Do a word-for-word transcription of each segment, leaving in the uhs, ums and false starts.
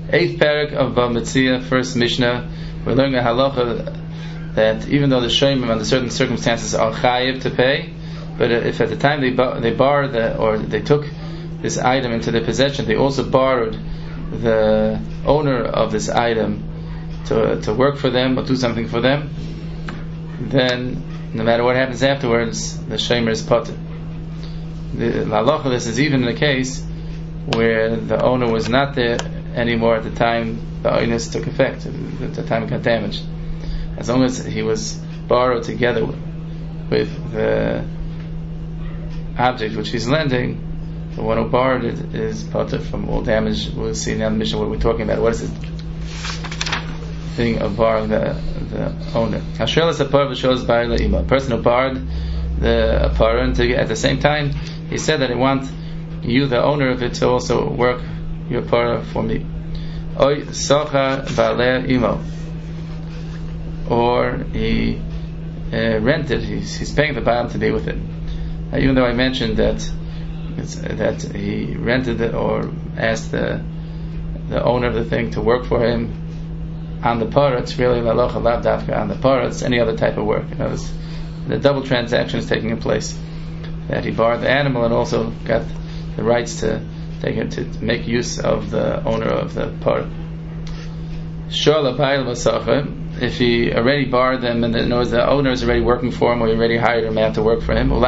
Eighth parak of Bamitzia, first Mishnah. We're learning a halacha that even though the shoymim under certain circumstances are chayiv to pay, but if at the time they bar, they borrowed the, or they took this item into their possession, they also borrowed the owner of this item to to work for them or do something for them, then no matter what happens afterwards, the shomer is potter. The halacha, this is even in a case where the owner was not there anymore at the time the oinus took effect, at the time it got damaged. As long as he was borrowed together with the object which he's lending, the one who borrowed it is potter from all damage. We'll see now in the mission what we're talking about. What is it? Thing of borrowing the the owner. Hashrel is a par v'shos bar le'ima. A person who borrowed the par, and to, at the same time he said that I want you, the owner of it, to also work your par for me. Oy socha ba'aleh imo. Or he uh, rented. He's, he's paying the baal to be with him. Uh, even though I mentioned that it's, that he rented it or asked the the owner of the thing to work for him on the parah, it's really lalocha lav dafka on the parah. It's any other type of work. You know, the double transaction is taking place. That he borrowed the animal and also got the rights to take it to, to make use of the owner of the parah. Shola ba'il masacha. If he already borrowed them and then knows the owner is already working for him, or he already hired him out to work for him,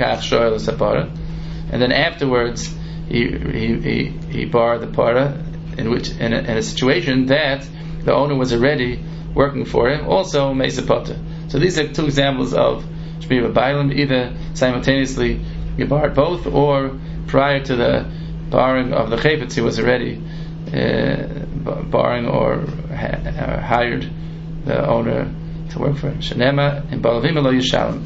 and then afterwards he he he, he borrowed the para, in which in a, in a situation that the owner was already working for him, also meisapata. So these are two examples of shmiva bailim. Either simultaneously you borrowed both, or prior to the borrowing of the chayvetz he was already uh, borrowing or ha- hired the owner to work for him. Shenema in balavim lo yishalem.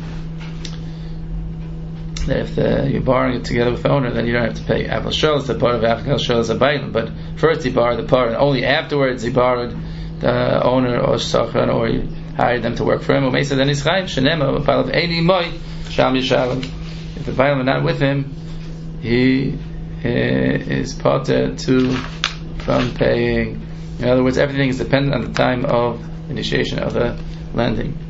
If the, you're borrowing it together with the owner, then you don't have to pay. Aval shol is the part of Aval shol is a bailim. But first he borrowed the part, and only afterwards he borrowed the owner or sachan, or he hired them to work for him. Umeisa then he's chayim. Shenema balav eini moy sham yishalem. If the bailim are not with him, he uh, is potter to from paying. In other words, everything is dependent on the time of initiation of the lending.